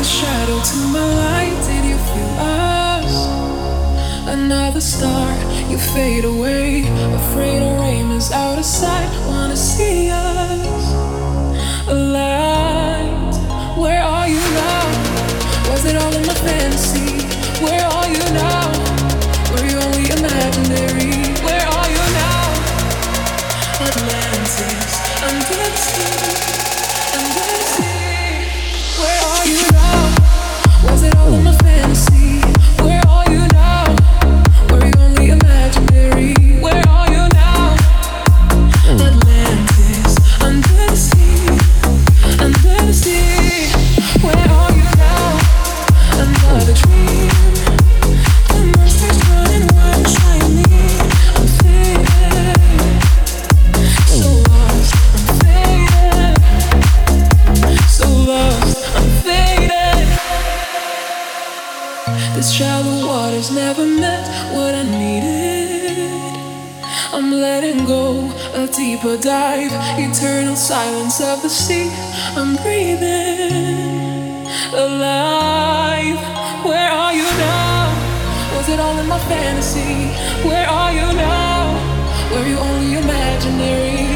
shadow to my light. Did you feel us? Another star, you fade away. Afraid our aim is out of sight. Wanna see us aligned. Where are you now? Was it all in my fantasy? Where are you now? Were you only imaginary? Where are you now? Atlantis, under the sea, under the sea. Where are you now? Was it all in my fantasy? Where are you now? Were you only imaginary? Where are you now? Atlantis, under the sea, under the sea. Where are you now? Another dream. The monsters running wild, trying me. I'm faded, so lost. I'm faded, so lost. I'm faded. This shallow water's never meant what I needed. I'm letting go, a deeper dive, eternal silence of the sea. I'm breathing alive. Where are you now? Was it all in my fantasy? Where are you now? Were you only imaginary?